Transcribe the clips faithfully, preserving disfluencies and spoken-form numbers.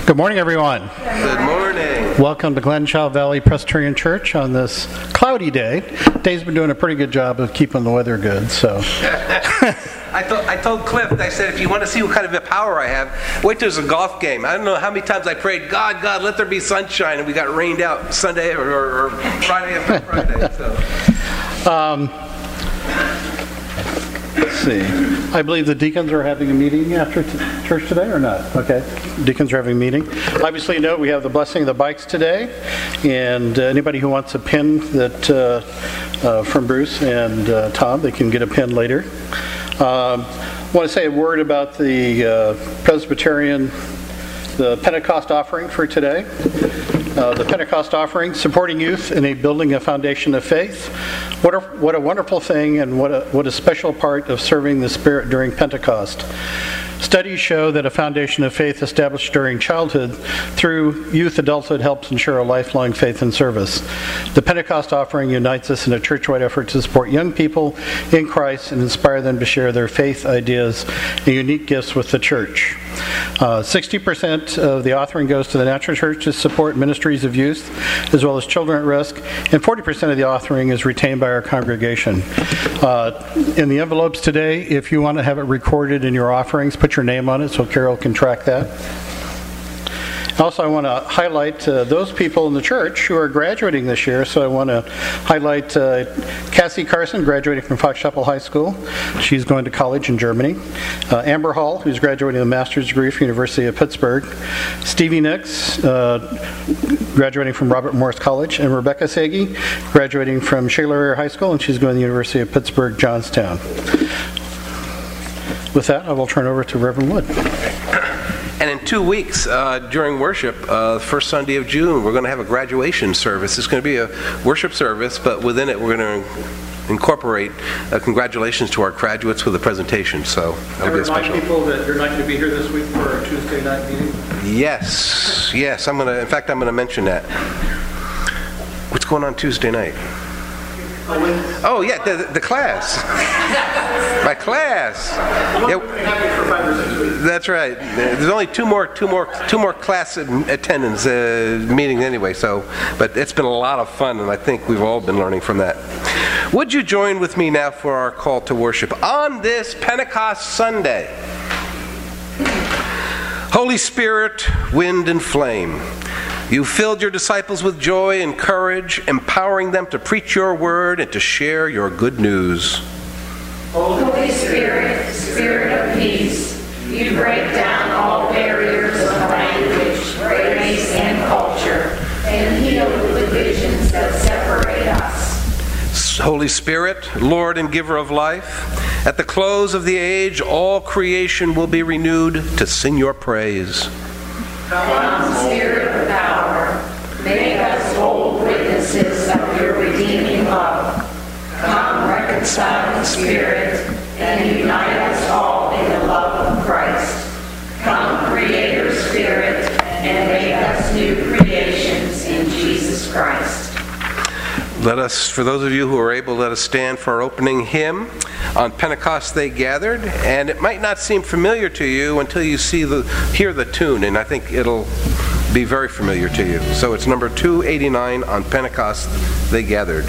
Good morning, everyone. Good morning. Welcome to Glenshaw Valley Presbyterian Church on this cloudy day. Dave's been doing a pretty good job of keeping the weather good, so. I, told, I told Cliff, I said, if you want to see what kind of a power I have, wait till there's a golf game. I don't know how many times I prayed, God, God, let there be sunshine, and we got rained out Sunday or, or, or Friday after Friday. So. Um, let's see. I believe the deacons are having a meeting after t- church today or not? Okay. Deacons are having a meeting. Obviously, you know, we have the blessing of the bikes today. And uh, anybody who wants a pin that uh, uh, from Bruce and uh, Tom, they can get a pin later. Um, I want to say a word about the uh, Presbyterian, the Pentecost offering for today. Uh, the Pentecost offering, supporting youth in a building a foundation of faith. What a, what a wonderful thing, and what a, what a special part of serving the Spirit during Pentecost. Studies show that a foundation of faith established during childhood through youth adulthood helps ensure a lifelong faith and service. The Pentecost offering unites us in a church-wide effort to support young people in Christ and inspire them to share their faith, ideas, and unique gifts with the church. Uh, sixty percent of the offering goes to the Natural Church to support ministries of youth, as well as children at risk, and forty percent of the offering is retained by our congregation. Uh, in the envelopes today, if you want to have it recorded in your offerings, put your name on it so Carol can track that. Also, I want to highlight uh, those people in the church who are graduating this year. So I want to highlight uh, Cassie Carson, graduating from Fox Chapel High School. She's going to college in Germany. Uh, Amber Hall, who's graduating with a master's degree from University of Pittsburgh. Stevie Nix, uh, graduating from Robert Morris College. And Rebecca Sagi, graduating from Shaler Area High School, and she's going to the University of Pittsburgh, Johnstown. With that, I will turn over to Reverend Wood. And in two weeks, uh, during worship, uh, first Sunday of June, we're going to have a graduation service. It's going to be a worship service, but within it, we're going to incorporate uh, congratulations to our graduates with a presentation. So that'll be a special. Remind people that you're not going to be here this week for our Tuesday night meeting. Yes, yes. I'm going to. In fact, I'm going to mention that. What's going on Tuesday night? Oh yeah, the, the class. My class. Yeah, that's right. There's only two more, two more, two more class attendance uh, meetings anyway. So, but it's been a lot of fun, and I think we've all been learning from that. Would you join with me now for our call to worship on this Pentecost Sunday? Holy Spirit, wind and flame, you filled your disciples with joy and courage, empowering them to preach your word and to share your good news. Holy Spirit, Spirit of peace, you break down all barriers of language, race, and culture, and heal the divisions that separate us. Holy Spirit, Lord and giver of life, at the close of the age, all creation will be renewed to sing your praise. Come, Spirit of power, make us bold witnesses of your redeeming love. Come, reconciling Spirit, and unite us all in the love of Christ. Come, Creator Spirit, and make us new creations in Jesus Christ. Let us, for those of you who are able, let us stand for our opening hymn. On Pentecost they gathered, and it might not seem familiar to you until you see the hear the tune, and I think it'll be very familiar to you. So it's number two eighty-nine, On Pentecost they gathered.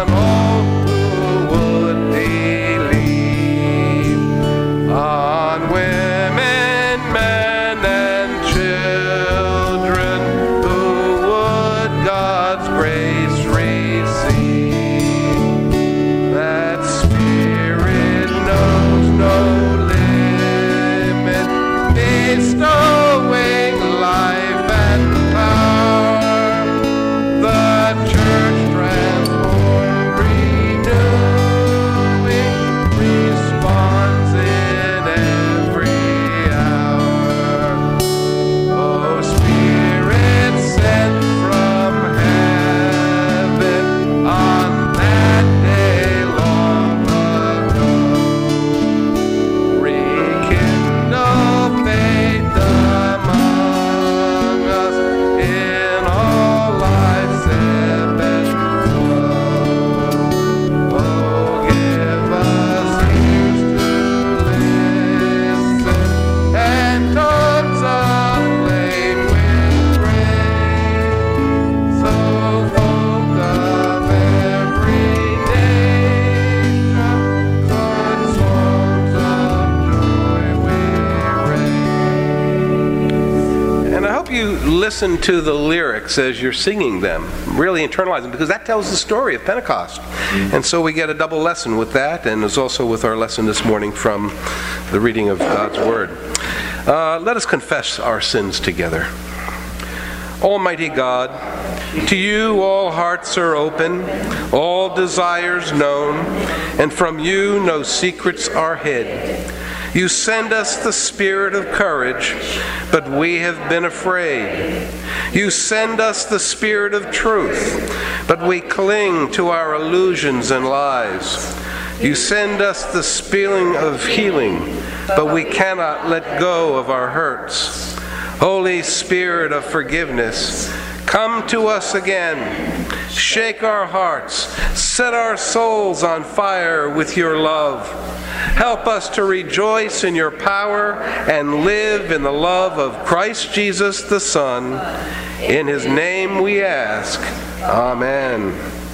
on all who would believe, on women, men, and children who would God's grace receive. That Spirit knows no limit, bestowing life and power. The church transformed, renewing, responds in every hour. Oh, Spirit sent from heaven on that day long ago, rekindle faith among us in all life's ebb and flow. Oh, give us ears to listen and tongues aflame with praise, so folk of every nation could songs of joy we raise. And I hope you listen to the lyrics as you're singing them, really internalize them, because that tells the story of Pentecost. And so we get a double lesson with that, and it's also with our lesson this morning from the reading of God's Word. Uh, let us confess our sins together. Almighty God, to you all hearts are open, all desires known, and from you no secrets are hid. You send us the spirit of courage, but we have been afraid. You send us the spirit of truth, but we cling to our illusions and lies. You send us the feeling of healing, but we cannot let go of our hurts. Holy Spirit of forgiveness, come to us again. Shake our hearts. Set our souls on fire with your love. Help us to rejoice in your power and live in the love of Christ Jesus the Son. In his name we ask. Amen.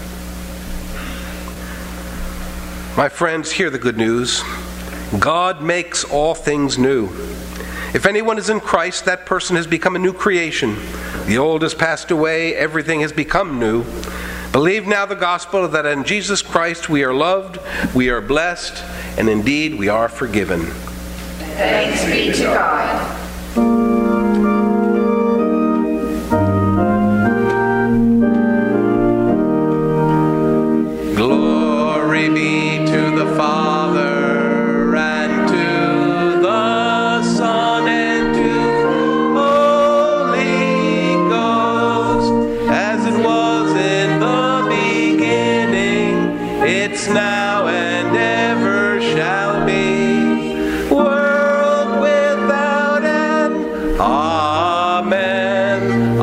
My friends, hear the good news. God makes all things new. If anyone is in Christ, that person has become a new creation. The old has passed away, everything has become new. Believe now the gospel that in Jesus Christ we are loved, we are blessed, and indeed we are forgiven. Thanks be to God. Glory be to the Father, and to the Son, and to the Holy Ghost, as it was in the beginning, it's now and ever shall be, world without end. Amen.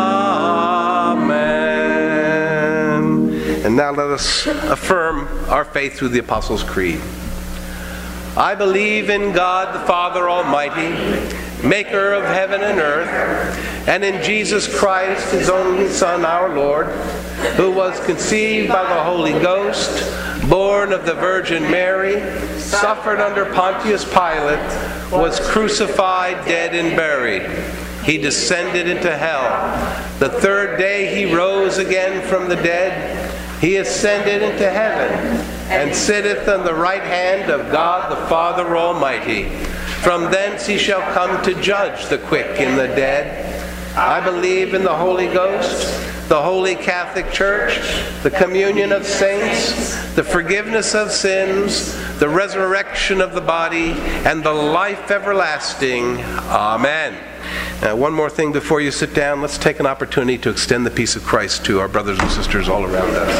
Amen. And now let us affirm our faith through the Apostles' Creed. I believe in God the Father Almighty, maker of heaven and earth, and in Jesus Christ, his only Son, our Lord, who was conceived by the Holy Ghost, born of the Virgin Mary, suffered under Pontius Pilate, was crucified, dead, and buried. He descended into hell. The third day he rose again from the dead. He ascended into heaven and sitteth on the right hand of God the Father Almighty. From thence he shall come to judge the quick and the dead. I believe in the Holy Ghost, the Holy Catholic Church, the communion of saints, the forgiveness of sins, the resurrection of the body, and the life everlasting. Amen. Now, one more thing before you sit down. Let's take an opportunity to extend the peace of Christ to our brothers and sisters all around us.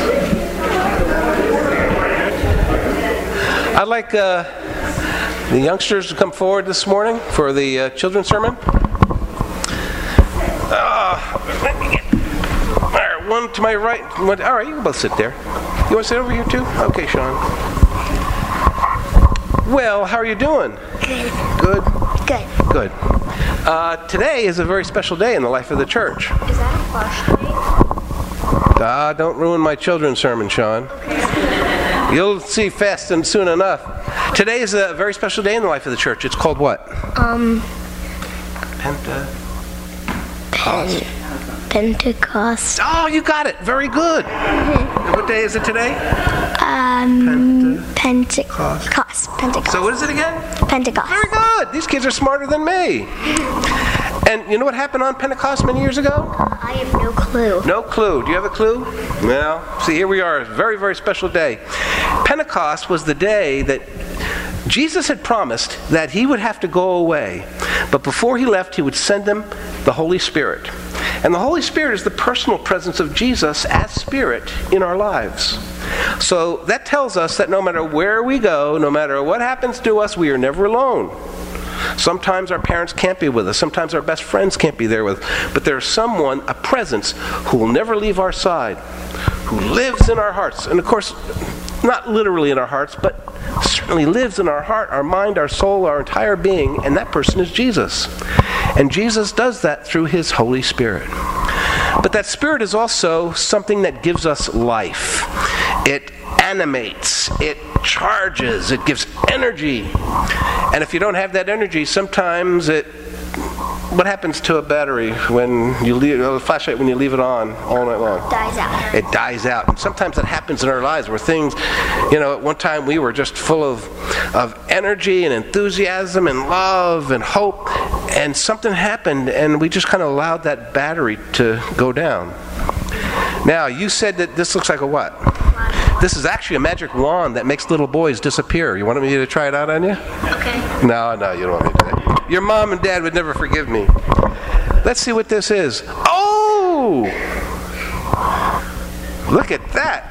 I'd like uh, the youngsters to come forward this morning for the uh, children's sermon. Uh, all right, one to my right. One, all right, you can both sit there. You want to sit over here too? Okay, Sean. Well, how are you doing? Good. Good? Good. Good. Uh, today is a very special day in the life of the church. Is that a flash light? Ah, don't ruin my children's sermon, Sean. You'll see fast and soon enough. Today is a very special day in the life of the church. It's called what? Um, Penta. Pen- Pentecost. Oh, you got it. Very good. And what day is it today? Um, Pentecost. Pentecost. So what is it again? Pentecost. Very good. These kids are smarter than me. And you know what happened on Pentecost many years ago? I have no clue. No clue. Do you have a clue? Well, see, here we are. A very, very special day. Pentecost was the day that Jesus had promised that he would have to go away. But before he left, he would send them the Holy Spirit. And the Holy Spirit is the personal presence of Jesus as Spirit in our lives. So that tells us that no matter where we go, no matter what happens to us, we are never alone. Sometimes our parents can't be with us. Sometimes our best friends can't be there with us. But there's someone, a presence, who will never leave our side, who lives in our hearts. And of course, not literally in our hearts, but certainly lives in our heart, our mind, our soul, our entire being. And that person is Jesus. And Jesus does that through his Holy Spirit. But that Spirit is also something that gives us life. It animates, it charges, it gives energy. And if you don't have that energy, sometimes it... What happens to a battery when you leave a flashlight when you leave it on all night long? It dies out. It dies out. And sometimes that happens in our lives where things, you know, at one time we were just full of of energy and enthusiasm and love and hope, and something happened and we just kind of allowed that battery to go down. Now, you said that this looks like a what? This is actually a magic wand that makes little boys disappear. You want me to try it out on you? Okay. No, no, you don't want me to do that. Your mom and dad would never forgive me. Let's see what this is. Oh! Look at that.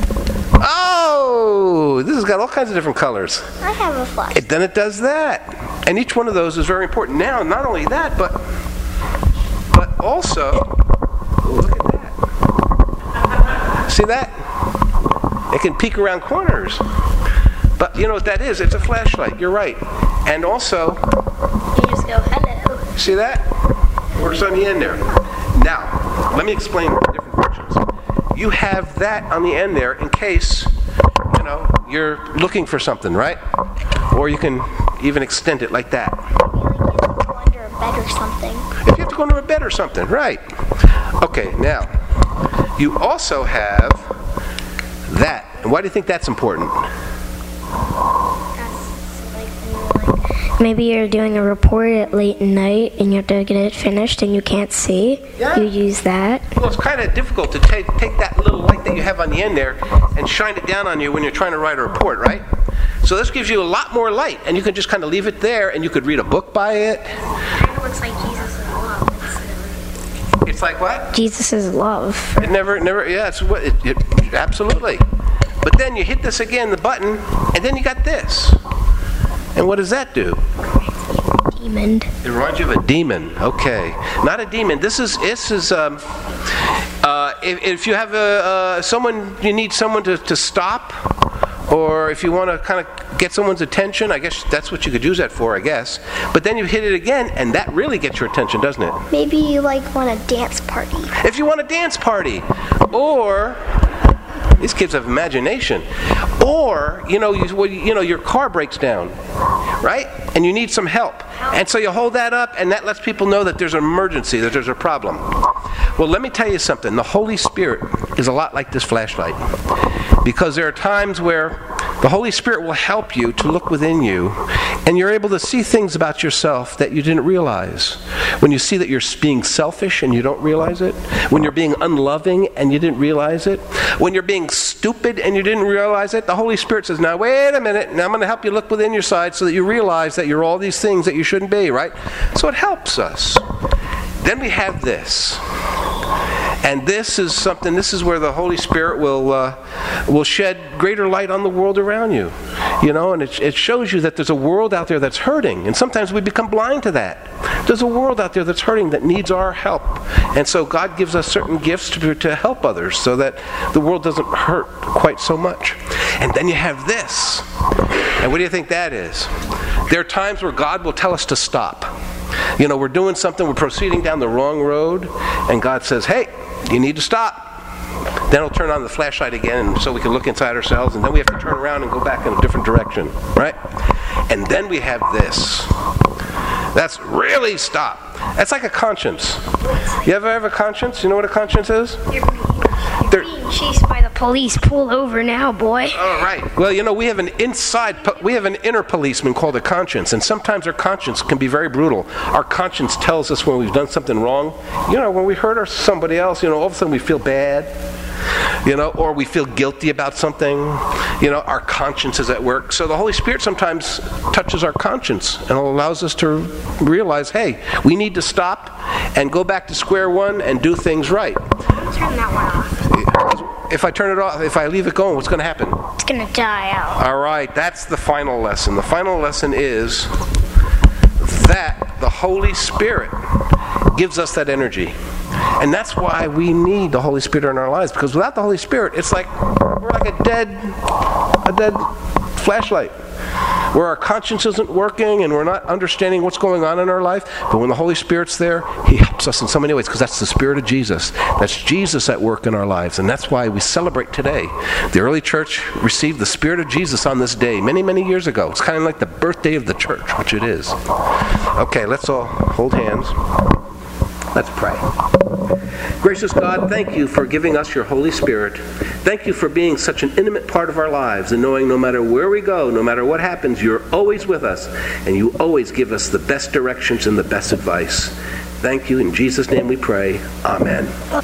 Oh! This has got all kinds of different colors. I have a flash. It, then it does that. And each one of those is very important. Now, not only that, but but also, oh, look at that. See that? It can peek around corners. But you know what that is? It's a flashlight. You're right. And also, You just go, hello. see that? Works on the end there. Now, let me explain the different functions. You have that on the end there in case, you know, you're looking for something, right? Or you can even extend it like that. Maybe you have to go under a bed or something. If you have to go under a bed or something, right. Okay, now, you also have that. And why do you think that's important? Maybe you're doing a report at late at night and you have to get it finished and you can't see. Yeah. You use that. Well, it's kind of difficult to take take that little light that you have on the end there and shine it down on you when you're trying to write a report, right? So this gives you a lot more light, and you can just kind of leave it there, and you could read a book by it. It kind of looks like Jesus' love. It's like what? Jesus' love. It never, never, yeah, it's what, it, it, absolutely. But then you hit this again, the button, and then you got this. And what does that do? Demon. It reminds you of a demon. Okay, not a demon. This is this is um, uh, if, if you have a uh, someone, you need someone to, to stop, or if you want to kind of get someone's attention. I guess that's what you could use that for. I guess. But then you hit it again, and that really gets your attention, doesn't it? Maybe you like want a dance party. If you want a dance party, or these kids have imagination. Or, you know, you, well, you know, your car breaks down, right? And you need some help. And so you hold that up, and that lets people know that there's an emergency, that there's a problem. Well, let me tell you something. The Holy Spirit is a lot like this flashlight. Because there are times where the Holy Spirit will help you to look within you, and you're able to see things about yourself that you didn't realize. When you see that you're being selfish and you don't realize it, when you're being unloving and you didn't realize it, when you're being stupid and you didn't realize it, the Holy Spirit says, now wait a minute, now I'm going to help you look within your side so that you realize that you're all these things that you shouldn't be, right? So it helps us. Then we have this. And this is something, this is where the Holy Spirit will uh, will shed greater light on the world around you. You know, and it, it shows you that there's a world out there that's hurting. And sometimes we become blind to that. There's a world out there that's hurting that needs our help. And so God gives us certain gifts to, to help others so that the world doesn't hurt quite so much. And then you have this. And what do you think that is? There are times where God will tell us to stop. You know, we're doing something, we're proceeding down the wrong road, and God says, hey, you need to stop. Then it'll turn on the flashlight again, and so we can look inside ourselves, and then we have to turn around and go back in a different direction, right? And then we have this. That's really stop. That's like a conscience. You ever have a conscience? You know what a conscience is? You're being, you're being chased by the police. Pull over now, boy. All right. Well, you know, we have an inside, we have an inner policeman called a conscience, and sometimes our conscience can be very brutal. Our conscience tells us when we've done something wrong. You know, when we hurt somebody else, you know, all of a sudden we feel bad. You know, or we feel guilty about something. You know, our conscience is at work. So the Holy Spirit sometimes touches our conscience and allows us to realize, hey, we need to stop and go back to square one and do things right. Turn that one off. If I turn it off, if I leave it going, what's going to happen? It's going to die out. All right, that's the final lesson. The final lesson is that the Holy Spirit gives us that energy. And that's why we need the Holy Spirit in our lives, because without the Holy Spirit, it's like we're like a dead, a dead flashlight, where our conscience isn't working and we're not understanding what's going on in our life. But when the Holy Spirit's there, He helps us in so many ways, because that's the Spirit of Jesus. That's Jesus at work in our lives, and that's why we celebrate today. The early church received the Spirit of Jesus on this day many, many years ago. It's kind of like the birthday of the church, which it is. Okay, let's all hold hands. Let's pray. Gracious God, thank you for giving us your Holy Spirit. Thank you for being such an intimate part of our lives and knowing no matter where we go, no matter what happens, you're always with us, and you always give us the best directions and the best advice. Thank you. In Jesus' name we pray. Amen.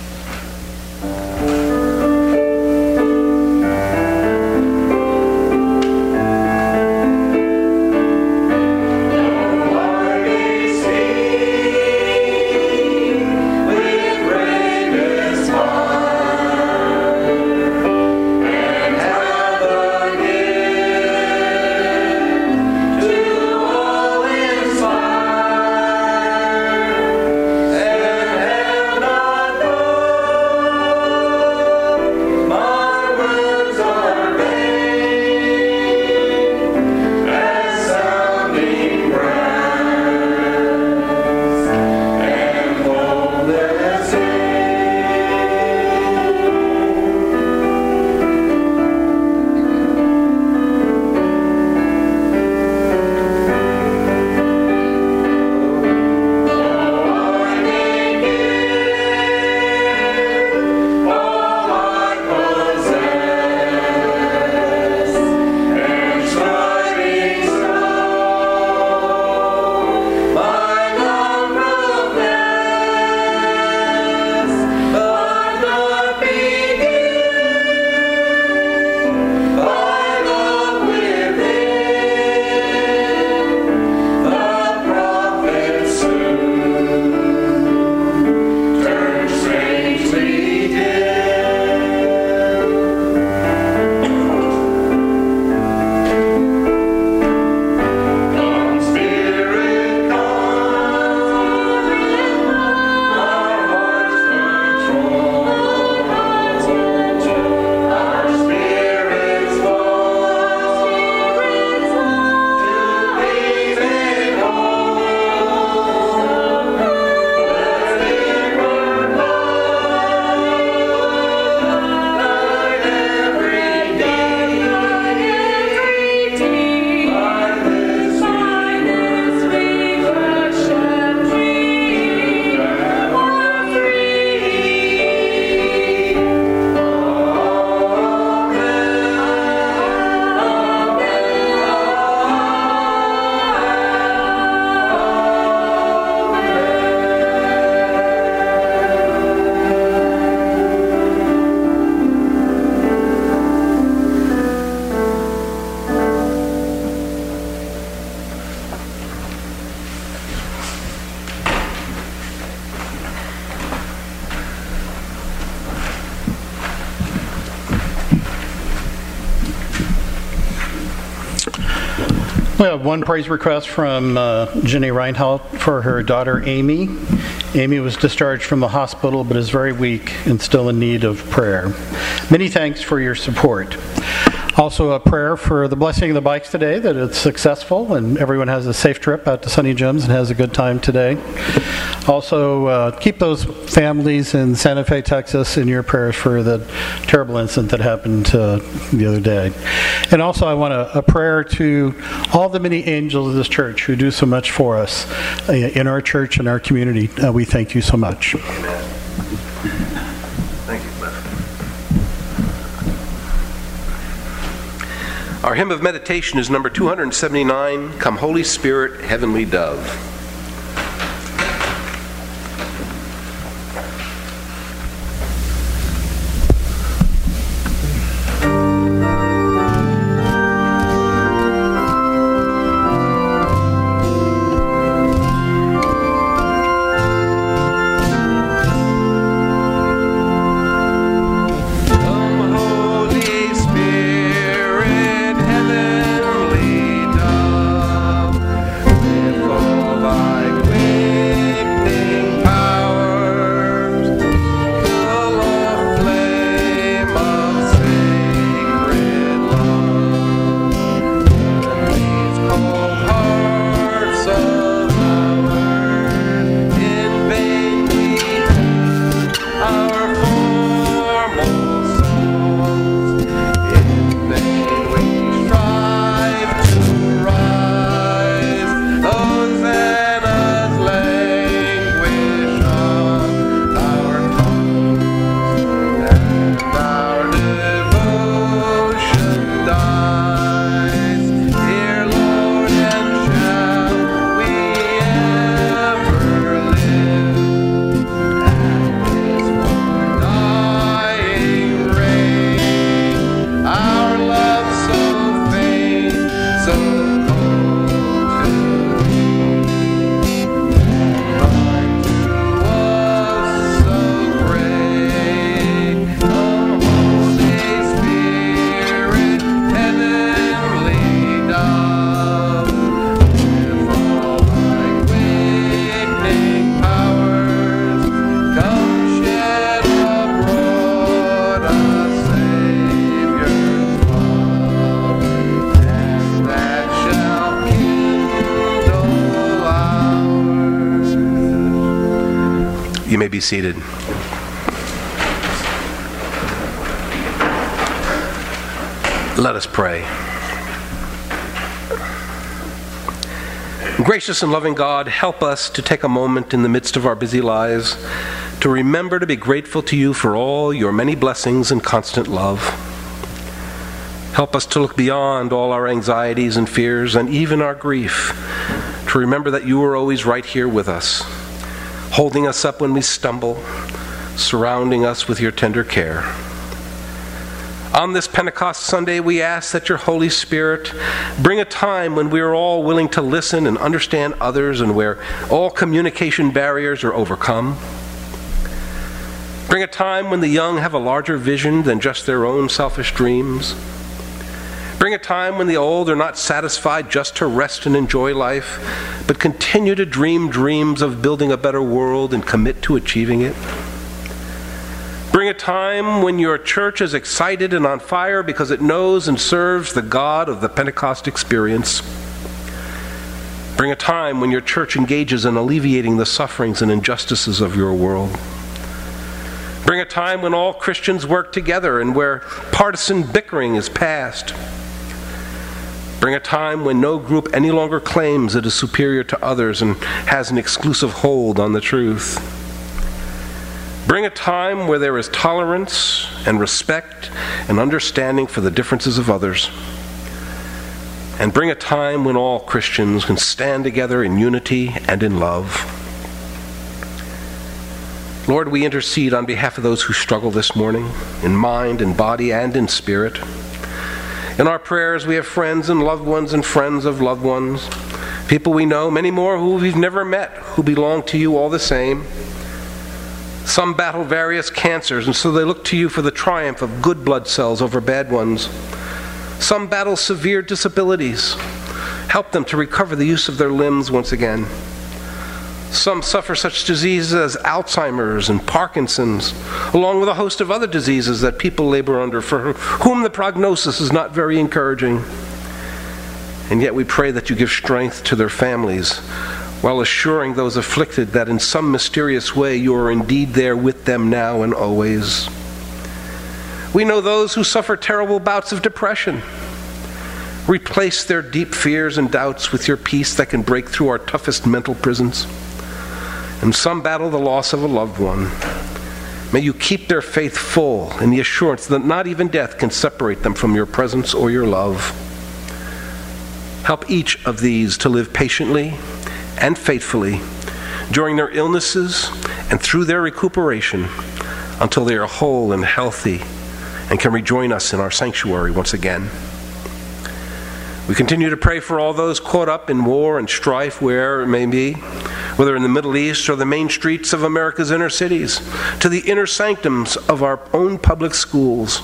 We have one praise request from uh, Jenny Reinhold for her daughter Amy. Amy was discharged from the hospital but is very weak and still in need of prayer. Many thanks for your support. Also a prayer for the blessing of the bikes today, that it's successful and everyone has a safe trip out to Sunny Jim's and has a good time today. Also, uh, keep those families in Santa Fe, Texas in your prayers for the terrible incident that happened uh, the other day. And also I want a, a prayer to all the many angels of this church who do so much for us uh, in our church and our community. Uh, we thank you so much. Amen. Thank you, Cliff. Our hymn of meditation is number two seventy-nine, Come Holy Spirit, Heavenly Dove. You may be seated. Let us pray. Gracious and loving God, help us to take a moment in the midst of our busy lives to remember to be grateful to you for all your many blessings and constant love. Help us to look beyond all our anxieties and fears and even our grief, to remember that you are always right here with us, holding us up when we stumble, surrounding us with your tender care. On this Pentecost Sunday, we ask that your Holy Spirit bring a time when we are all willing to listen and understand others and where all communication barriers are overcome. Bring a time when the young have a larger vision than just their own selfish dreams. Bring a time when the old are not satisfied just to rest and enjoy life, but continue to dream dreams of building a better world and commit to achieving it. Bring a time when your church is excited and on fire because it knows and serves the God of the Pentecost experience. Bring a time when your church engages in alleviating the sufferings and injustices of your world. Bring a time when all Christians work together and where partisan bickering is past. Bring a time when no group any longer claims it is superior to others and has an exclusive hold on the truth. Bring a time where there is tolerance and respect and understanding for the differences of others. And bring a time when all Christians can stand together in unity and in love. Lord, we intercede on behalf of those who struggle this morning, in mind and body and in spirit. In our prayers, we have friends and loved ones and friends of loved ones, people we know, many more who we've never met, who belong to you all the same. Some battle various cancers, and so they look to you for the triumph of good blood cells over bad ones. Some battle severe disabilities. Help them to recover the use of their limbs once again. Some suffer such diseases as Alzheimer's and Parkinson's, along with a host of other diseases that people labor under, for whom the prognosis is not very encouraging. And yet we pray that you give strength to their families, while assuring those afflicted that in some mysterious way you are indeed there with them now and always. We know those who suffer terrible bouts of depression. Replace their deep fears and doubts with your peace that can break through our toughest mental prisons. And some battle the loss of a loved one. May you keep their faith full in the assurance that not even death can separate them from your presence or your love. Help each of these to live patiently and faithfully during their illnesses and through their recuperation until they are whole and healthy and can rejoin us in our sanctuary once again. We continue to pray for all those caught up in war and strife wherever it may be, whether in the Middle East or the main streets of America's inner cities, to the inner sanctums of our own public schools.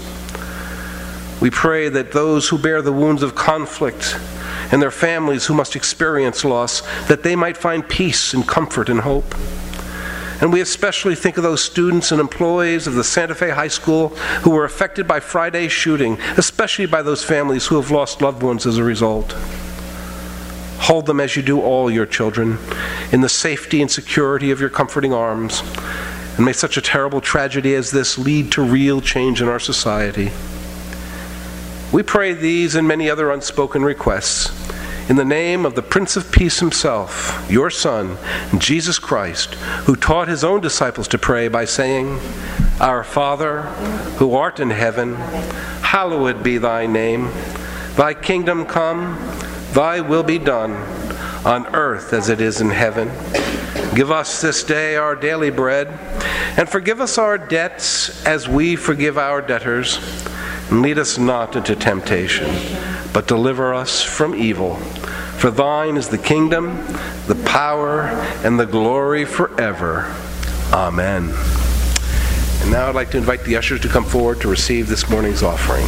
We pray that those who bear the wounds of conflict and their families who must experience loss, that they might find peace and comfort and hope. And we especially think of those students and employees of the Santa Fe High School who were affected by Friday's shooting, especially by those families who have lost loved ones as a result. Hold them as you do all your children in the safety and security of your comforting arms. And may such a terrible tragedy as this lead to real change in our society. We pray these and many other unspoken requests in the name of the Prince of Peace himself, your Son, Jesus Christ, who taught his own disciples to pray by saying, Our Father, who art in heaven, hallowed be thy name. Thy kingdom come, thy will be done, on earth as it is in heaven. Give us this day our daily bread, and forgive us our debts as we forgive our debtors. And lead us not into temptation, but deliver us from evil. For thine is the kingdom, the power, and the glory forever. Amen. And now I'd like to invite the ushers to come forward to receive this morning's offering.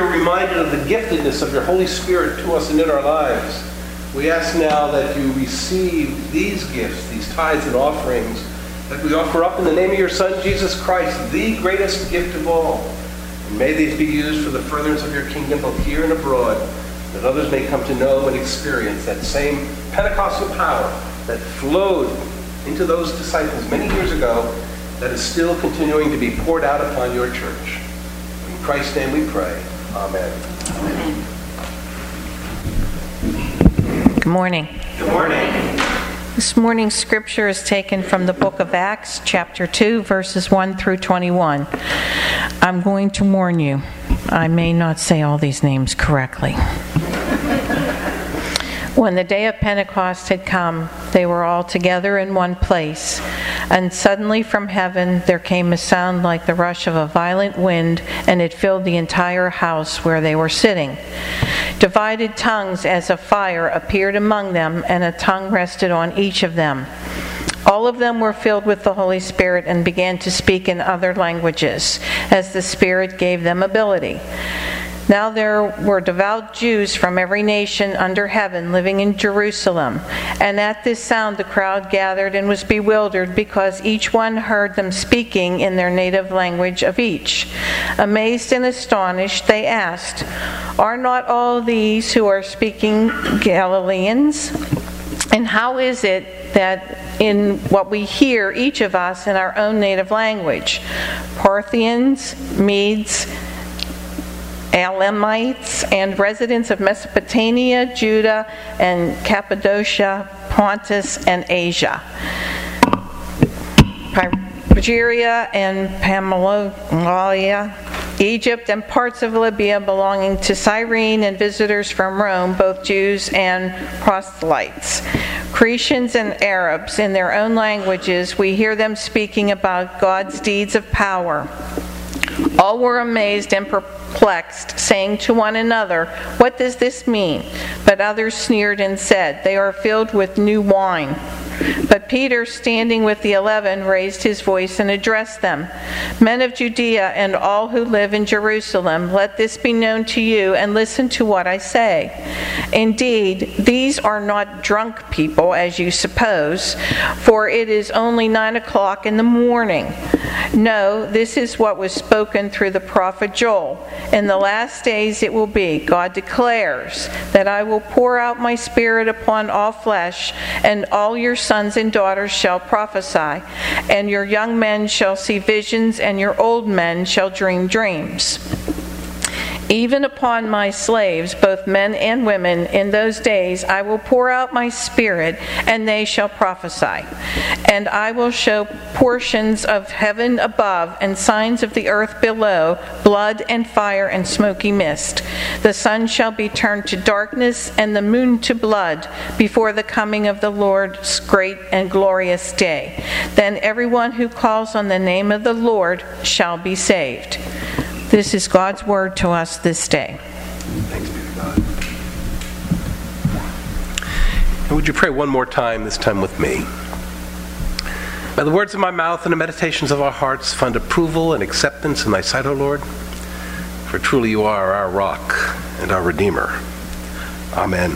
are reminded of the giftedness of your Holy Spirit to us and in our lives. We ask now that you receive these gifts, these tithes and offerings, that we offer up in the name of your Son, Jesus Christ, the greatest gift of all. And may these be used for the furtherance of your kingdom, both here and abroad, that others may come to know and experience that same Pentecostal power that flowed into those disciples many years ago, that is still continuing to be poured out upon your church. In Christ's name we pray. Amen. Amen. Good morning. Good morning. This morning's scripture is taken from the book of Acts, chapter two, verses one through twenty-one. I'm going to warn you, I may not say all these names correctly. When the day of Pentecost had come, they were all together in one place, and suddenly from heaven there came a sound like the rush of a violent wind, and it filled the entire house where they were sitting. Divided tongues as of fire appeared among them, and a tongue rested on each of them. All of them were filled with the Holy Spirit and began to speak in other languages, as the Spirit gave them ability. Now there were devout Jews from every nation under heaven living in Jerusalem. And at this sound the crowd gathered and was bewildered, because each one heard them speaking in their native language of each. Amazed and astonished, they asked, "Are not all these who are speaking Galileans? And how is it that in what we hear, each of us in our own native language? Parthians, Medes, Elamites, and residents of Mesopotamia, Judah, and Cappadocia, Pontus, and Asia, Phrygia and Pamphylia, Egypt, and parts of Libya belonging to Cyrene, and visitors from Rome, both Jews and proselytes, Cretians and Arabs. In their own languages, we hear them speaking about God's deeds of power." All were amazed and perplexed, saying to one another, "What does this mean?" But others sneered and said, "They are filled with new wine." But Peter, standing with the eleven, raised his voice and addressed them. "Men of Judea and all who live in Jerusalem, let this be known to you, and listen to what I say. Indeed, these are not drunk people, as you suppose, for it is only nine o'clock in the morning. No, this is what was spoken through the prophet Joel. In the last days it will be, God declares, that I will pour out my Spirit upon all flesh, and all your sons and daughters shall prophesy, and your young men shall see visions, and your old men shall dream dreams. Even upon my slaves, both men and women, in those days I will pour out my Spirit, and they shall prophesy. And I will show portions of heaven above and signs of the earth below, blood and fire and smoky mist. The sun shall be turned to darkness and the moon to blood before the coming of the Lord's great and glorious day. Then everyone who calls on the name of the Lord shall be saved." This is God's word to us this day. Thanks be to God. And would you pray one more time, this time with me? May the words of my mouth and the meditations of our hearts find approval and acceptance in thy sight, O Lord. For truly you are our rock and our Redeemer. Amen.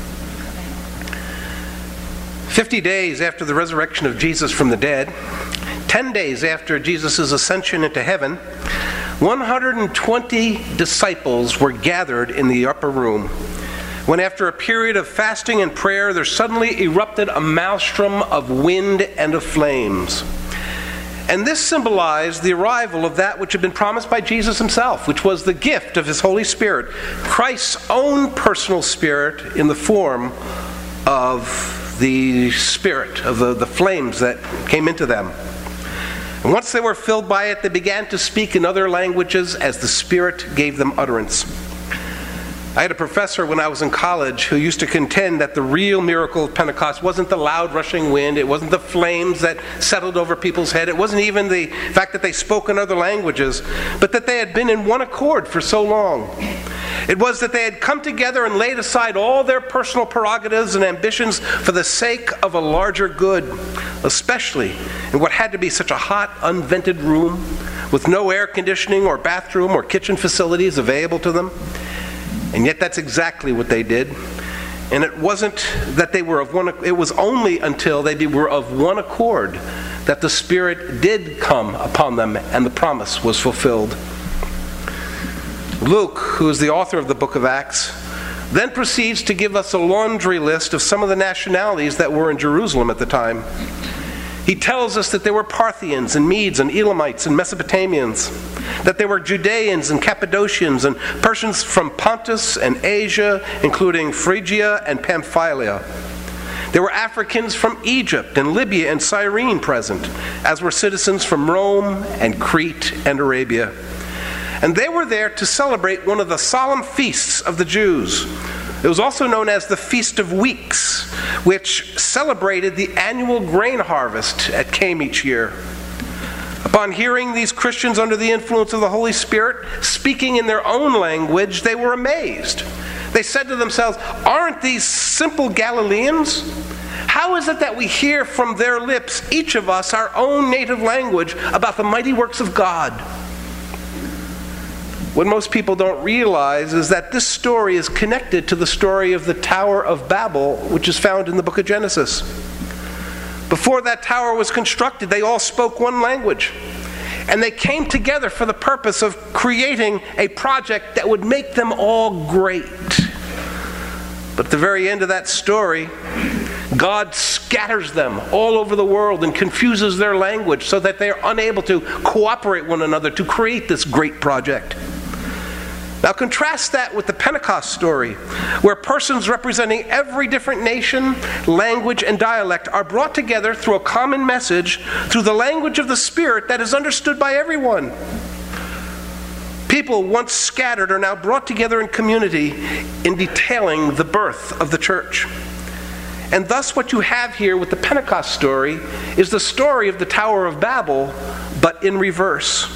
Fifty days after the resurrection of Jesus from the dead, ten days after Jesus' ascension into heaven, one hundred twenty disciples were gathered in the upper room when, after a period of fasting and prayer, there suddenly erupted a maelstrom of wind and of flames. And this symbolized the arrival of that which had been promised by Jesus himself, which was the gift of his Holy Spirit, Christ's own personal Spirit in the form of the Spirit, of the, the flames that came into them. And once they were filled by it, they began to speak in other languages as the Spirit gave them utterance. I had a professor when I was in college who used to contend that the real miracle of Pentecost wasn't the loud rushing wind, it wasn't the flames that settled over people's head, it wasn't even the fact that they spoke in other languages, but that they had been in one accord for so long. It was that they had come together and laid aside all their personal prerogatives and ambitions for the sake of a larger good, especially in what had to be such a hot, unvented room with no air conditioning or bathroom or kitchen facilities available to them. And yet that's exactly what they did. And it wasn't that they were of one, it was only until they were of one accord that the Spirit did come upon them and the promise was fulfilled. Luke, who is the author of the book of Acts, then proceeds to give us a laundry list of some of the nationalities that were in Jerusalem at the time. He tells us that there were Parthians and Medes and Elamites and Mesopotamians, that there were Judeans and Cappadocians and Persians from Pontus and Asia, including Phrygia and Pamphylia. There were Africans from Egypt and Libya and Cyrene present, as were citizens from Rome and Crete and Arabia. And they were there to celebrate one of the solemn feasts of the Jews. It was also known as the Feast of Weeks, which celebrated the annual grain harvest that came each year. Upon hearing these Christians under the influence of the Holy Spirit speaking in their own language, they were amazed. They said to themselves, "Aren't these simple Galileans? How is it that we hear from their lips, each of us, our own native language about the mighty works of God?" What most people don't realize is that this story is connected to the story of the Tower of Babel, which is found in the book of Genesis. Before that tower was constructed, they all spoke one language. And they came together for the purpose of creating a project that would make them all great. But at the very end of that story, God scatters them all over the world and confuses their language so that they are unable to cooperate with one another to create this great project. Now contrast that with the Pentecost story, where persons representing every different nation, language, and dialect are brought together through a common message, through the language of the Spirit that is understood by everyone. People once scattered are now brought together in community in detailing the birth of the church. And thus what you have here with the Pentecost story is the story of the Tower of Babel, but in reverse.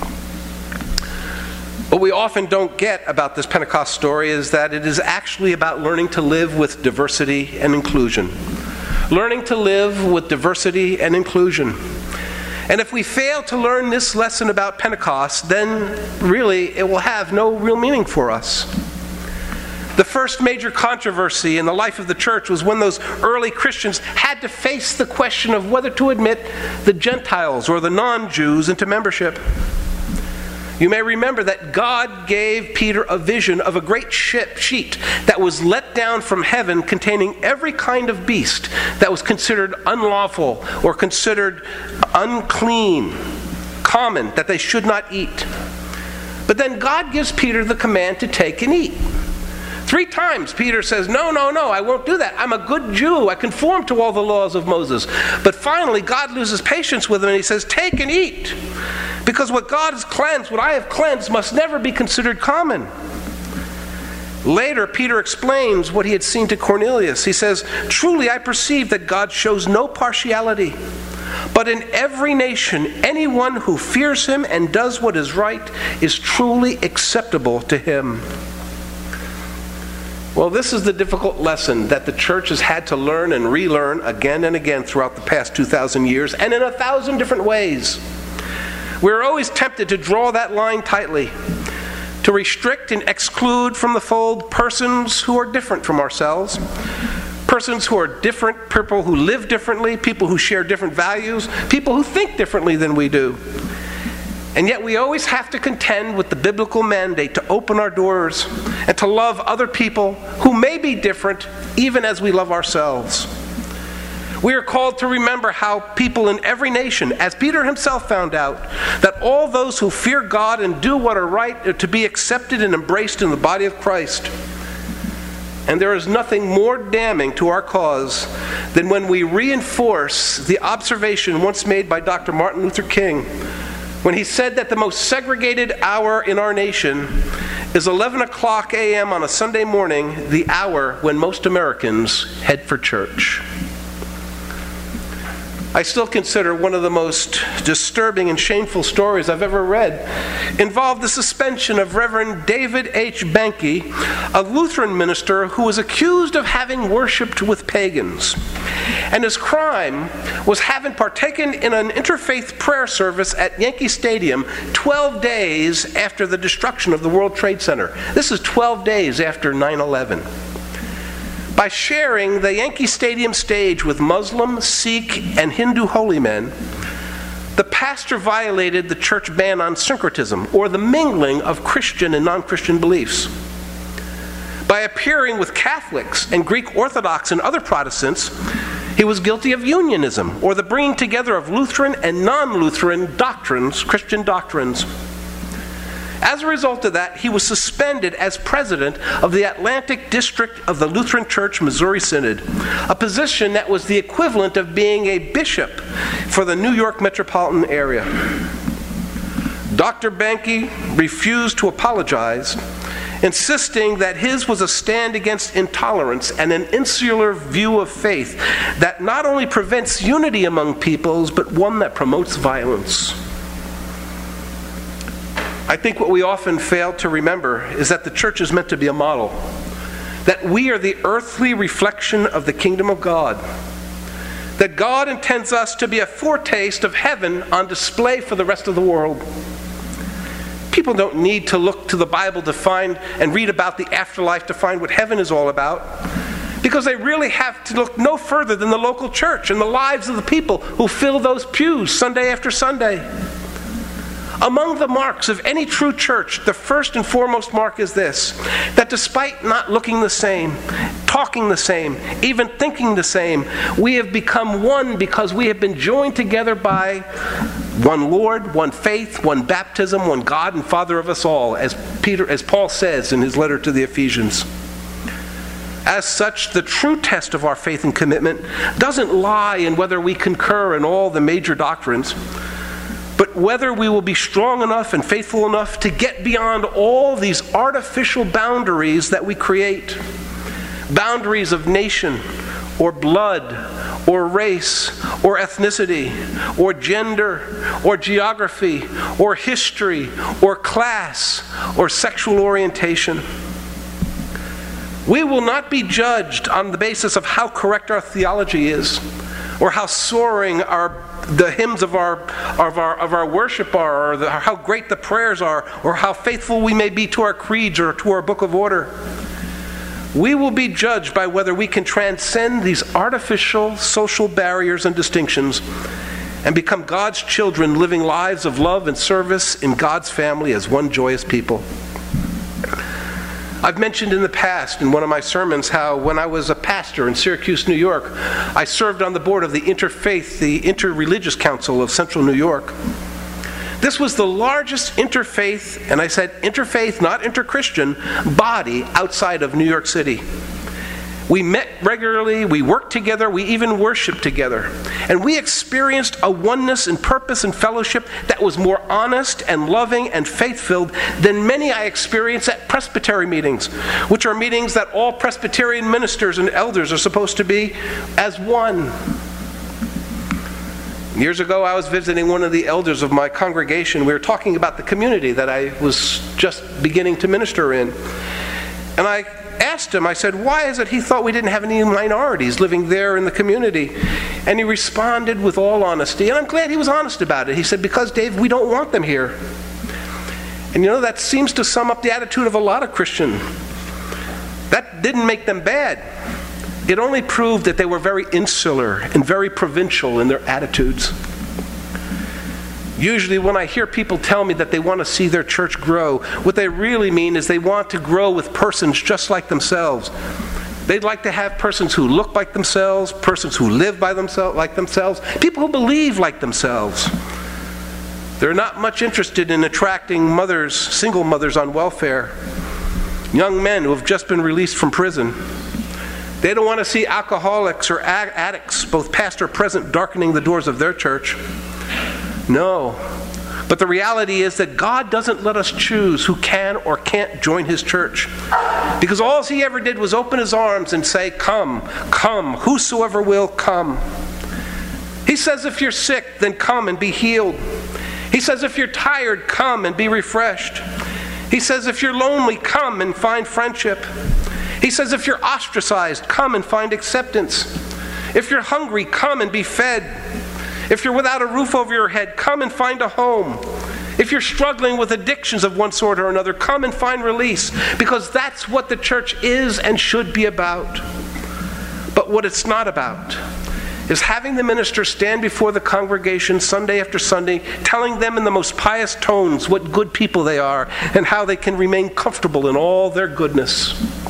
What we often don't get about this Pentecost story is that it is actually about learning to live with diversity and inclusion. Learning to live with diversity and inclusion. And if we fail to learn this lesson about Pentecost, then really it will have no real meaning for us. The first major controversy in the life of the church was when those early Christians had to face the question of whether to admit the Gentiles or the non-Jews into membership. You may remember that God gave Peter a vision of a great ship sheet that was let down from heaven containing every kind of beast that was considered unlawful or considered unclean, common, that they should not eat. But then God gives Peter the command to take and eat. Three times Peter says, no, no, no, I won't do that. I'm a good Jew. I conform to all the laws of Moses. But finally, God loses patience with him and he says, take and eat. Because what God has cleansed, what I have cleansed, must never be considered common. Later, Peter explains what he had seen to Cornelius. He says, truly I perceive that God shows no partiality, but in every nation, anyone who fears him and does what is right is truly acceptable to him. Well, this is the difficult lesson that the church has had to learn and relearn again and again throughout the past two thousand years, and in a thousand different ways. We're always tempted to draw that line tightly, to restrict and exclude from the fold persons who are different from ourselves, persons who are different, people who live differently, people who share different values, people who think differently than we do. And yet we always have to contend with the biblical mandate to open our doors and to love other people who may be different, even as we love ourselves. We are called to remember how people in every nation, as Peter himself found out, that all those who fear God and do what are right are to be accepted and embraced in the body of Christ. And there is nothing more damning to our cause than when we reinforce the observation once made by Doctor Martin Luther King, when he said that the most segregated hour in our nation is eleven o'clock a.m. on a Sunday morning, the hour when most Americans head for church. I still consider one of the most disturbing and shameful stories I've ever read involved the suspension of Reverend David H. Benke, a Lutheran minister who was accused of having worshipped with pagans. And his crime was having partaken in an interfaith prayer service at Yankee Stadium twelve days after the destruction of the World Trade Center. This is twelve days after nine eleven. By sharing the Yankee Stadium stage with Muslim, Sikh, and Hindu holy men, the pastor violated the church ban on syncretism, or the mingling of Christian and non-Christian beliefs. By appearing with Catholics and Greek Orthodox and other Protestants, he was guilty of unionism, or the bringing together of Lutheran and non-Lutheran doctrines, Christian doctrines. As a result of that, he was suspended as president of the Atlantic District of the Lutheran Church Missouri Synod, a position that was the equivalent of being a bishop for the New York metropolitan area. Doctor Benke refused to apologize, insisting that his was a stand against intolerance and an insular view of faith that not only prevents unity among peoples, but one that promotes violence. I think what we often fail to remember is that the church is meant to be a model, that we are the earthly reflection of the kingdom of God, that God intends us to be a foretaste of heaven on display for the rest of the world. People don't need to look to the Bible to find and read about the afterlife to find what heaven is all about, because they really have to look no further than the local church and the lives of the people who fill those pews Sunday after Sunday. Among the marks of any true church, the first and foremost mark is this: that despite not looking the same, talking the same, even thinking the same, we have become one because we have been joined together by one Lord, one faith, one baptism, one God and Father of us all, as Peter, as Paul says in his letter to the Ephesians. As such, the true test of our faith and commitment doesn't lie in whether we concur in all the major doctrines, but whether we will be strong enough and faithful enough to get beyond all these artificial boundaries that we create. Boundaries of nation, or blood, or race, or ethnicity, or gender, or geography, or history, or class, or sexual orientation. We will not be judged on the basis of how correct our theology is, or how soaring our the hymns of our of our of our worship are, or the, how great the prayers are, or how faithful we may be to our creeds or to our book of order. We will be judged by whether we can transcend these artificial social barriers and distinctions and become God's children, living lives of love and service in God's family as one joyous people. I've mentioned in the past in one of my sermons how when I was a pastor in Syracuse, New York, I served on the board of the Interfaith, the Interreligious Council of Central New York. This was the largest interfaith, and I said interfaith, not interchristian, body outside of New York City. We met regularly, we worked together, we even worshiped together. And we experienced a oneness in purpose and fellowship that was more honest and loving and faith-filled than many I experience at presbytery meetings, which are meetings that all Presbyterian ministers and elders are supposed to be as one. Years ago, I was visiting one of the elders of my congregation. We were talking about the community that I was just beginning to minister in. And I asked him, I said, why is it he thought we didn't have any minorities living there in the community? And he responded with all honesty, and I'm glad he was honest about it. He said, because, Dave, we don't want them here. And you know, that seems to sum up the attitude of a lot of Christians. That didn't make them bad. It only proved that they were very insular and very provincial in their attitudes. Usually when I hear people tell me that they want to see their church grow, what they really mean is they want to grow with persons just like themselves. They'd like to have persons who look like themselves, persons who live by themselves like themselves, people who believe like themselves. They're not much interested in attracting mothers, single mothers on welfare, young men who have just been released from prison. They don't want to see alcoholics or addicts, both past or present, darkening the doors of their church. No. But the reality is that God doesn't let us choose who can or can't join His church. Because all He ever did was open His arms and say, come, come, whosoever will, come. He He says if you're sick, then come and be healed. He says if you're tired, come and be refreshed. He says if you're lonely, come and find friendship. He says if you're ostracized, come and find acceptance. If you're hungry, come and be fed. If you're without a roof over your head, come and find a home. If you're struggling with addictions of one sort or another, come and find release, because that's what the church is and should be about. But what it's not about is having the minister stand before the congregation Sunday after Sunday, telling them in the most pious tones what good people they are and how they can remain comfortable in all their goodness.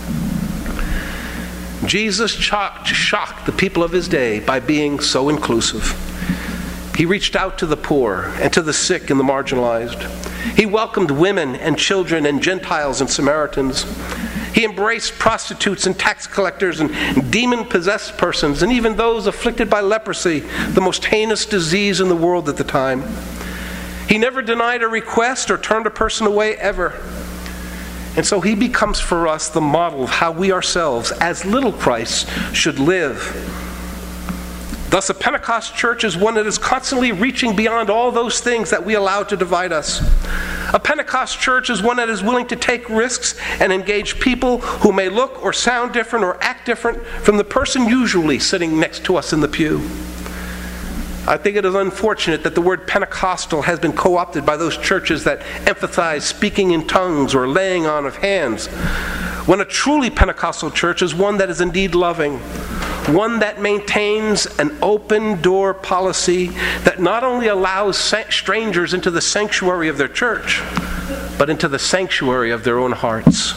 Jesus shocked, shocked the people of his day by being so inclusive. He reached out to the poor and to the sick and the marginalized. He welcomed women and children and Gentiles and Samaritans. He embraced prostitutes and tax collectors and demon-possessed persons and even those afflicted by leprosy, the most heinous disease in the world at the time. He never denied a request or turned a person away ever. And so he becomes for us the model of how we ourselves, as little Christs, should live. Thus, a Pentecost church is one that is constantly reaching beyond all those things that we allow to divide us. A Pentecost church is one that is willing to take risks and engage people who may look or sound different or act different from the person usually sitting next to us in the pew. I think it is unfortunate that the word Pentecostal has been co-opted by those churches that emphasize speaking in tongues or laying on of hands, when a truly Pentecostal church is one that is indeed loving, one that maintains an open door policy that not only allows strangers into the sanctuary of their church, but into the sanctuary of their own hearts.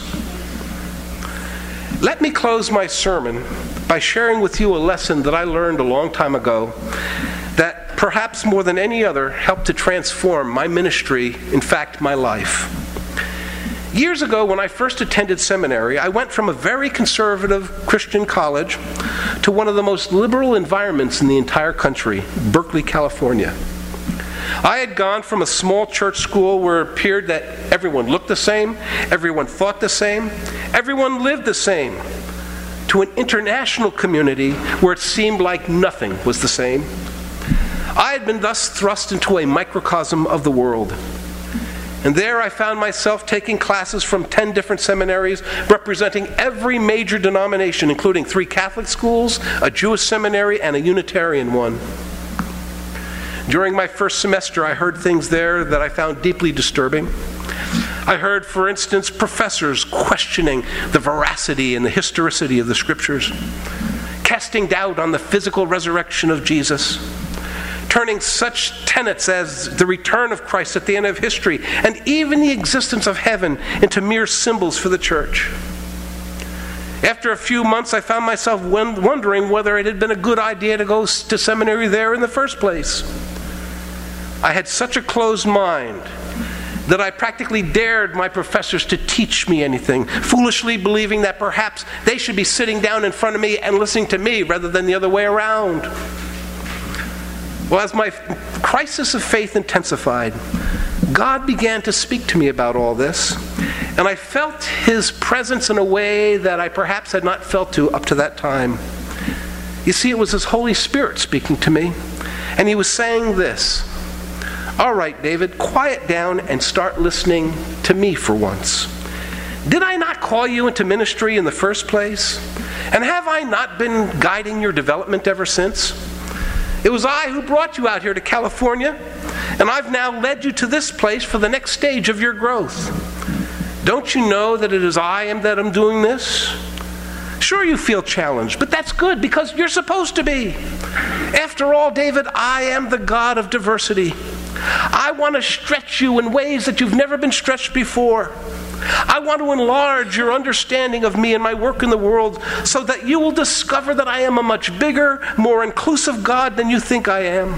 Let me close my sermon by sharing with you a lesson that I learned a long time ago that perhaps more than any other helped to transform my ministry, in fact, my life. Years ago, when I first attended seminary, I went from a very conservative Christian college to one of the most liberal environments in the entire country, Berkeley, California. I had gone from a small church school where it appeared that everyone looked the same, everyone thought the same, everyone lived the same, to an international community where it seemed like nothing was the same. I had been thus thrust into a microcosm of the world. And there I found myself taking classes from ten different seminaries representing every major denomination, including three Catholic schools, a Jewish seminary, and a Unitarian one. During my first semester, I heard things there that I found deeply disturbing. I heard, for instance, professors questioning the veracity and the historicity of the Scriptures, casting doubt on the physical resurrection of Jesus, turning such tenets as the return of Christ at the end of history and even the existence of heaven into mere symbols for the church. After a few months, I found myself wondering whether it had been a good idea to go to seminary there in the first place. I had such a closed mind that I practically dared my professors to teach me anything, foolishly believing that perhaps they should be sitting down in front of me and listening to me rather than the other way around. Well, as my crisis of faith intensified, God began to speak to me about all this, and I felt His presence in a way that I perhaps had not felt to up to that time. You see, it was His Holy Spirit speaking to me, and He was saying this: "All right, David, quiet down and start listening to me for once. Did I not call you into ministry in the first place? And have I not been guiding your development ever since? It was I who brought you out here to California, and I've now led you to this place for the next stage of your growth. Don't you know that it is I am that am doing this? Sure, you feel challenged, but that's good because you're supposed to be. After all, David, I am the God of diversity. I want to stretch you in ways that you've never been stretched before. I want to enlarge your understanding of me and my work in the world so that you will discover that I am a much bigger, more inclusive God than you think I am.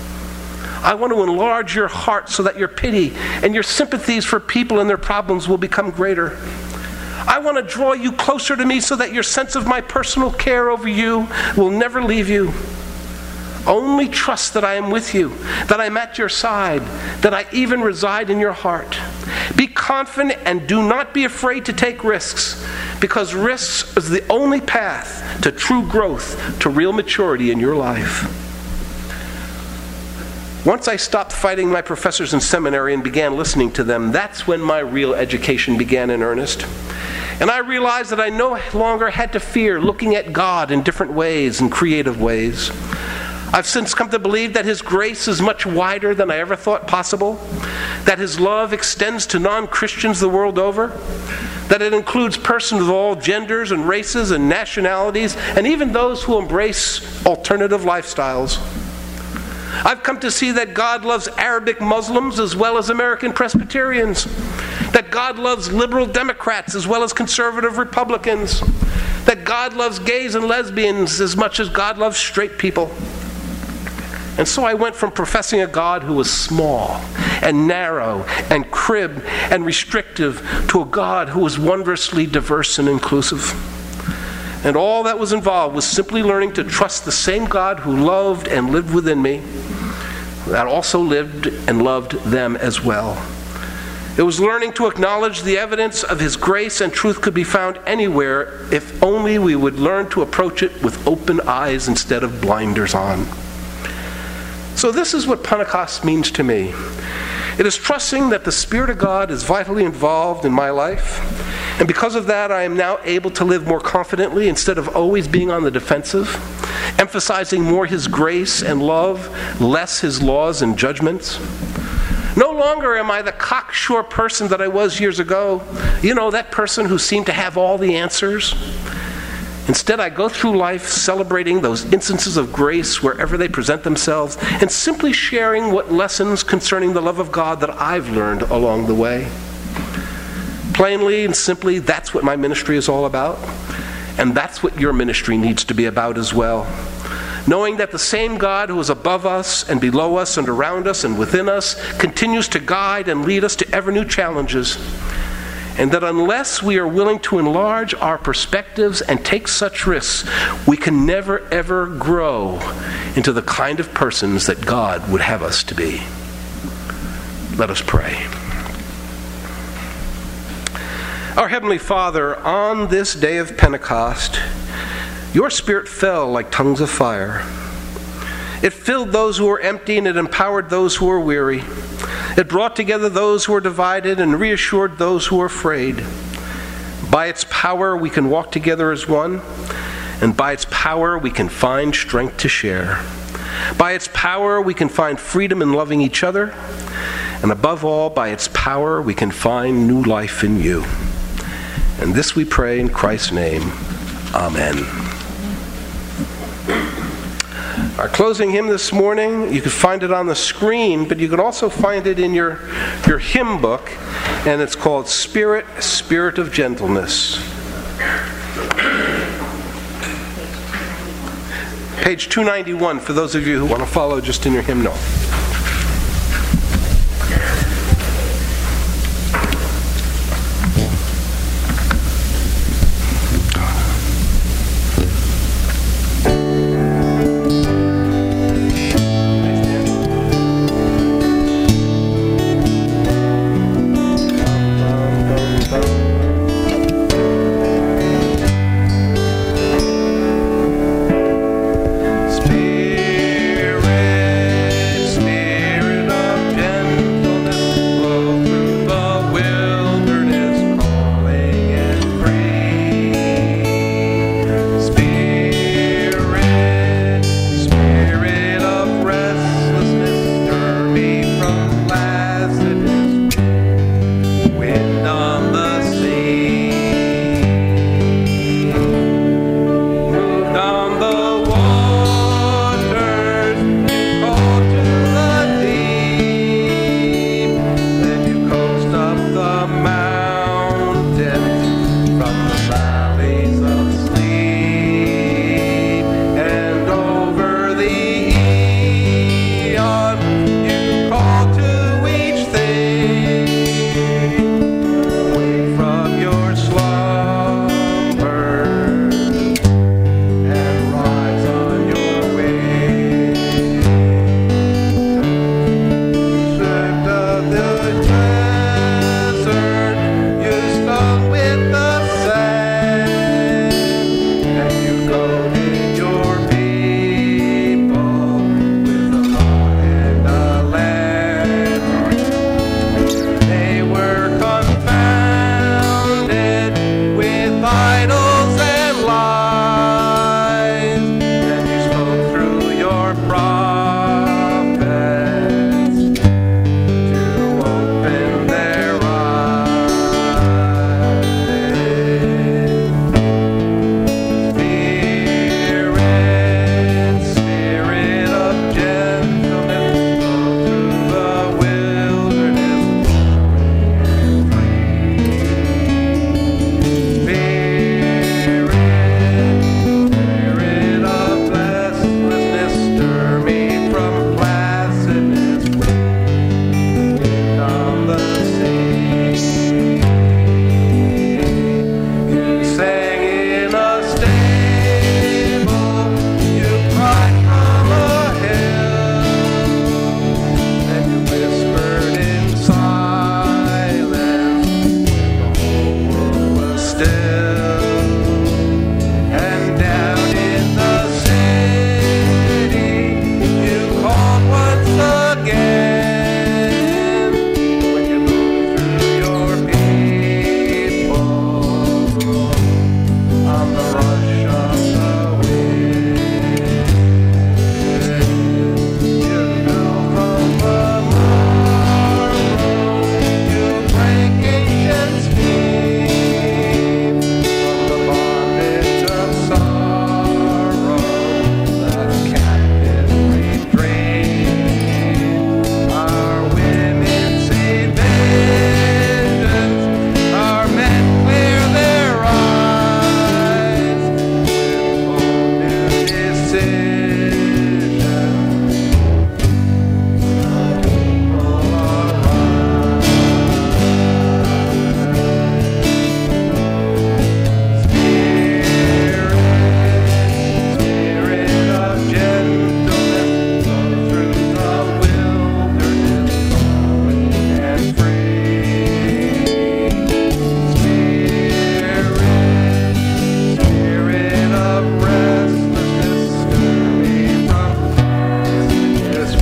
I want to enlarge your heart so that your pity and your sympathies for people and their problems will become greater. I want to draw you closer to me so that your sense of my personal care over you will never leave you. Only trust that I am with you, that I'm at your side, that I even reside in your heart. Be confident and do not be afraid to take risks, because risks is the only path to true growth, to real maturity in your life." Once I stopped fighting my professors in seminary and began listening to them, that's when my real education began in earnest. And I realized that I no longer had to fear looking at God in different ways and creative ways. I've since come to believe that His grace is much wider than I ever thought possible, that His love extends to non-Christians the world over, that it includes persons of all genders and races and nationalities, and even those who embrace alternative lifestyles. I've come to see that God loves Arabic Muslims as well as American Presbyterians, that God loves liberal Democrats as well as conservative Republicans, that God loves gays and lesbians as much as God loves straight people. And so I went from professing a God who was small and narrow and cribbed and restrictive to a God who was wondrously diverse and inclusive. And all that was involved was simply learning to trust the same God who loved and lived within me, that also lived and loved them as well. It was learning to acknowledge the evidence of His grace and truth could be found anywhere if only we would learn to approach it with open eyes instead of blinders on. So this is what Pentecost means to me. It is trusting that the Spirit of God is vitally involved in my life, and because of that I am now able to live more confidently instead of always being on the defensive, emphasizing more His grace and love, less His laws and judgments. No longer am I the cocksure person that I was years ago, you know, that person who seemed to have all the answers. Instead, I go through life celebrating those instances of grace wherever they present themselves and simply sharing what lessons concerning the love of God that I've learned along the way. Plainly and simply, that's what my ministry is all about, and that's what your ministry needs to be about as well. Knowing that the same God who is above us and below us and around us and within us continues to guide and lead us to ever new challenges. And that unless we are willing to enlarge our perspectives and take such risks, we can never ever grow into the kind of persons that God would have us to be. Let us pray. Our Heavenly Father, on this day of Pentecost, your Spirit fell like tongues of fire. It filled those who were empty and it empowered those who were weary. It brought together those who were divided and reassured those who were afraid. By its power we can walk together as one, and by its power we can find strength to share. By its power we can find freedom in loving each other, and above all, by its power we can find new life in you. And this we pray in Christ's name. Amen. Our closing hymn this morning, you can find it on the screen, but you can also find it in your, your hymn book, and it's called Spirit, Spirit of Gentleness. Page two ninety-one, for those of you who want to follow just in your hymnal. Spirit, vitals and lies. And you spoke through your prophets to open their eyes. Spirit, Spirit of gentleness, flow through the wilderness. Spirit of blessedness, stir me from placidness. Wind on the sea. You sang in a stable, you cried from a hill, and you whispered in silence when the whole world was still. And down in the city, you called once again when you moved through your people on the rush of the wind. You know from the morrow, you break ancient schemes from the bondage of sorrow, the captivity dream. Our women see visions, our men clear their eyes with bold new decisions. The people arise. Spirit, Spirit of gentleness, flow through the wilderness, flowing and free. Spirit, Spirit of restlessness, stir me from this.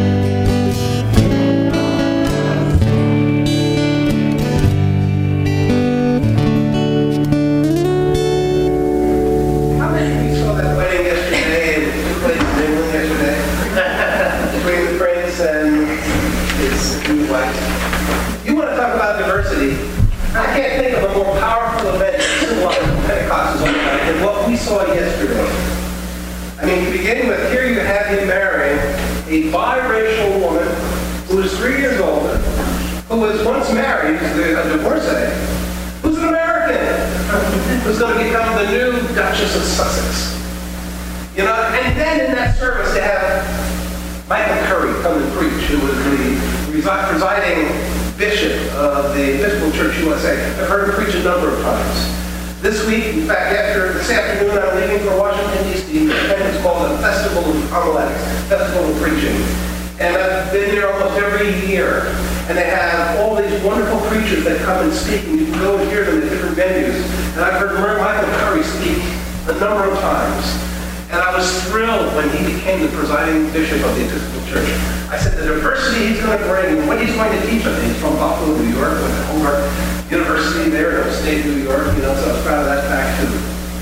How many of you saw that wedding yesterday in two places in England yesterday? Between the prince and his new wife. You want to talk about diversity? I can't think of a more powerful event than what Pentecost is all about than what we saw yesterday. I mean, beginning with here you have him marrying a biracial woman who is three years older, who was once married, who's a divorcee, who's an American, who's going to become the new Duchess of Sussex. You know, and then in that service to have Michael Curry come and preach, who was the resi- presiding bishop of the Episcopal Church U S A. I've heard him preach a number of times. This week, in fact, after this afternoon, I'm leaving for Washington, D C The event is called the Festival of Homiletics, Festival of Preaching. And I've been there almost every year. And they have all these wonderful preachers that come and speak, and you can go and hear them at different venues. And I've heard Michael Curry speak a number of times. And I was thrilled when he became the presiding bishop of the Episcopal Church. I said, the diversity he's going to bring, and what he's going to teach us. He's from Buffalo, New York, went to Hobart University there in upstate New York, you know, so I was proud of that fact too.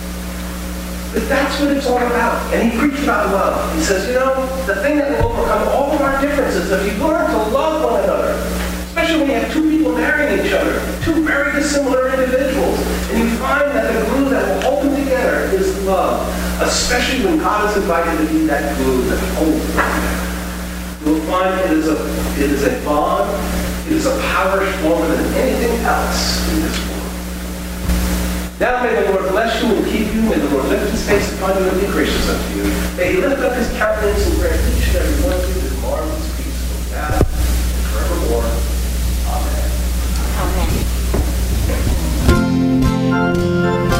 But that's what it's all about. And he preached about love. He says, you know, the thing that will overcome all of our differences, if you learn to love one another, especially when you have two people marrying each other, two very dissimilar individuals, and you find that the glue that will hold them together is love, especially when God is invited to be that glue that holds them together. You will find it is a, it is a bond, it is a power stronger than anything else in this world. Now may the Lord bless you and keep you. May the Lord lift his face upon you and be gracious unto you. May he lift up his countenance and grant each and every one of you his marvelous peace from now and forevermore. Amen. Amen.